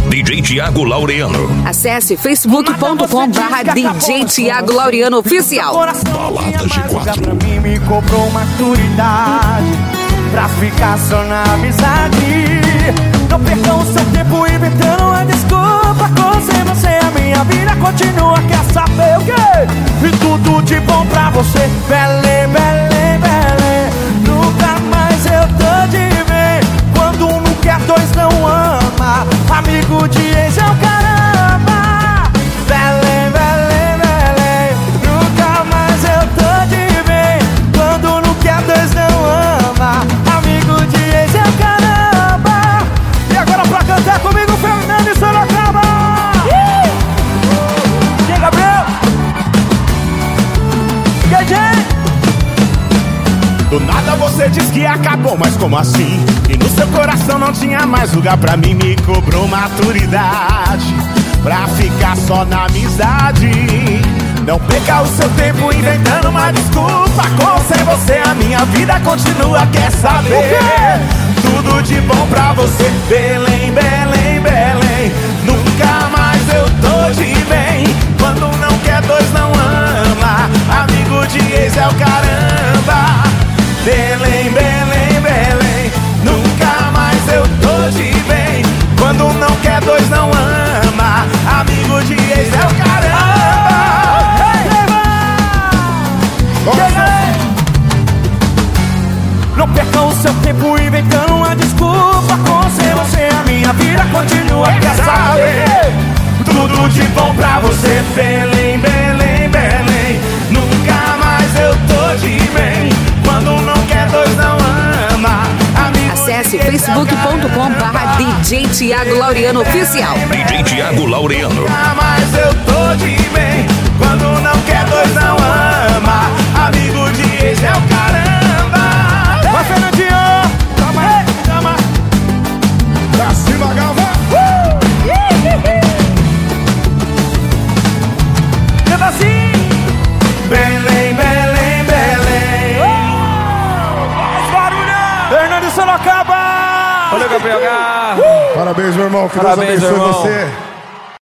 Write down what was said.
DJ Thiago Laureano. Acesse facebook.com/DJ Thiago Laureano Oficial. Baladas de quatro. Pra mim me cobrou maturidade pra ficar só na amizade. Não percam o seu tempo inventando uma desculpa. Com você a minha vida continua. Quer saber o quê? E tudo de bom pra você. Belém, Belém, Belém. Nunca mais eu tô de bem. Quando um não quer, dois não ama. Amigo de ex é o caramba. Belém, Belém, Belém. Nunca mais eu tô de bem. Quando um não quer, dois não ama. Amigo de ex é o caramba. E agora pra cantar comigo, Fernando e Sorocaba. E aí, Gabriel? E aí, gente? Do nada você diz que acabou, mas como assim? E no seu coração não tinha mais lugar pra mim. Me cobrou maturidade pra ficar só na amizade. Não perca o seu tempo inventando uma desculpa. Com você a minha vida continua. Quer saber? Tudo de bom pra você. Belém, Belém, Belém. Nunca mais eu tô de bem. Quando não quer, dois não ama. Amigo de ex é o caramba. Belém, Belém, Belém. Nunca mais eu tô de bem. Quando não quer, dois não ama. Amigo de ex é o caramba. Não percam o seu tempo inventando uma desculpa. Com você a minha vida continua. Quer saber? Tudo de bom pra você. Belém, Belém, Belém. Nunca mais eu tô de bem. Quando não quer, dois não ama. Acesse facebook.com/DJ Thiago Laureano Oficial. DJ Thiago Laureano. Nunca mais eu tô de bem. Quando não quer, dois não ama. Amigo de ex é o caramba. Vai, Fernandinho! Toma aí, toma! Pra cima, Galvão! Canta assim! Belém, Belém, Belém. Mais barulho! Fernando e Sorocaba! Valeu, Gabriel. Parabéns, meu irmão. Que Parabéns, Deus abençoe irmão. você.